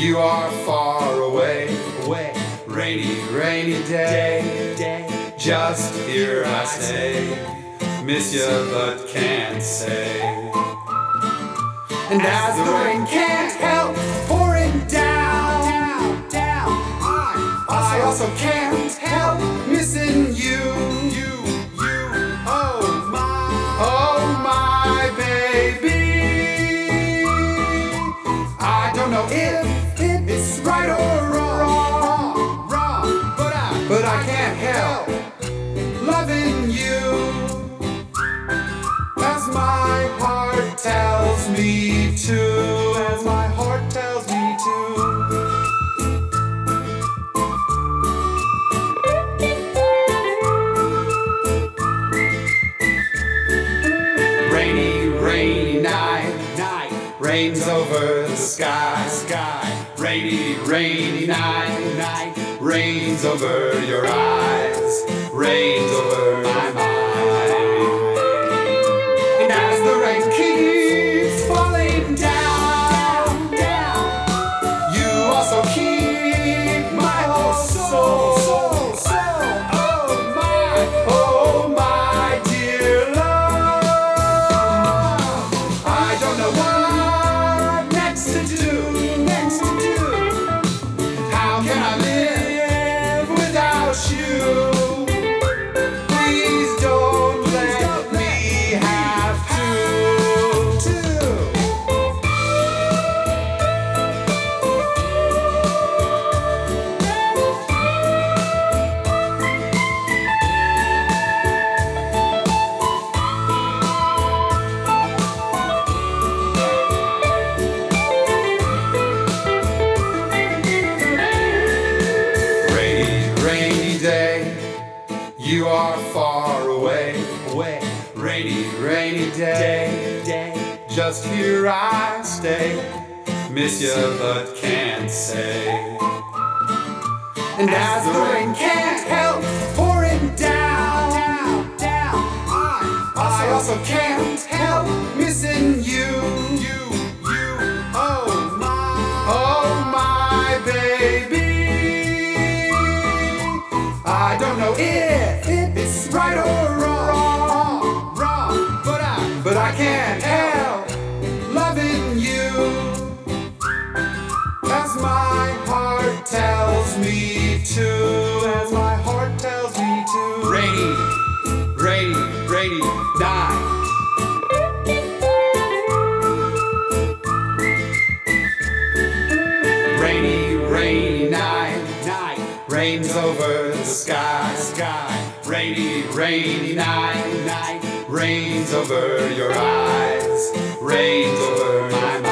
You are far away, rainy, rainy day. Just here I stay, miss you but can't say. And as the rain can't help pouring down, I also can't help missing you. Oh my baby. I don't know if it's right or wrong, but I can't help loving you, as my heart tells me to, as my heart tells me to. Rainy, rainy night, rains over the sky. Rainy, rainy night, rains over your eyes, rains over my mind. And as the rain keeps falling down, you also keep my whole soul. Oh my dear love, I don't know what next to do. How can I live without you? Please don't let me have to. Rainy, rainy day, you are far away, rainy, rainy day. Just here I stay, miss you but can't say. And as the rain can't help pouring down, I also can't help missing you. Oh my baby. I don't know if it's right or wrong, but I can't help loving you, as my heart tells me to, as my heart tells me to. Rainy, rainy, rainy night. Rainy, rainy night, rains over the sky. Rainy, rainy night, rains over your eyes, rains over my mind.